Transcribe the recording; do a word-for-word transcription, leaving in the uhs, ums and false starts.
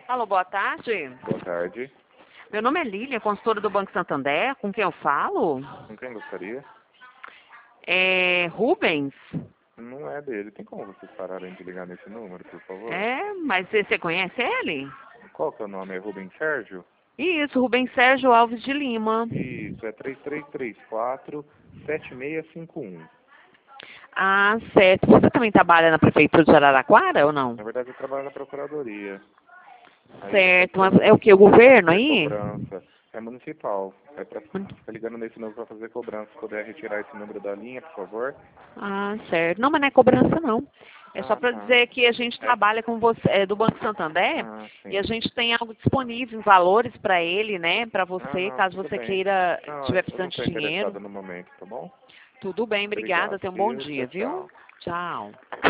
Alô, boa tarde. Boa tarde. Meu nome é Lília, consultora do Banco Santander. Com quem eu falo? Com quem gostaria? É Rubens? Não é dele. Tem como vocês pararem de ligar nesse número, por favor? É, mas você você conhece ele? Qual que é o nome? É Rubem Sérgio? Isso, Rubens Sérgio Alves de Lima. Isso, é três três três quatro, sete seis cinco um. Ah, certo. Você também trabalha na Prefeitura de Araraquara ou não? Na verdade, eu trabalho na Procuradoria. Aí, Certo, é mas é o que? O governo aí? cobrança. É municipal. É pra ficar ligando nesse número para fazer cobrança. Se puder retirar esse número da linha, por favor. Ah, certo. Não, mas não é cobrança, não. É só Ah, para tá. dizer que a gente É. trabalha com você, é, do Banco Santander, Ah, sim. e a gente tem algo disponível em valores para ele, né? Para Ah, você, não, caso tudo você bem. queira, Não, tiver eu não precisando de estou dinheiro. interessado no momento, tá bom? Tudo bem, obrigada. Obrigado, Tenha um bom viu? Tchau, dia, viu? tchau. Tchau.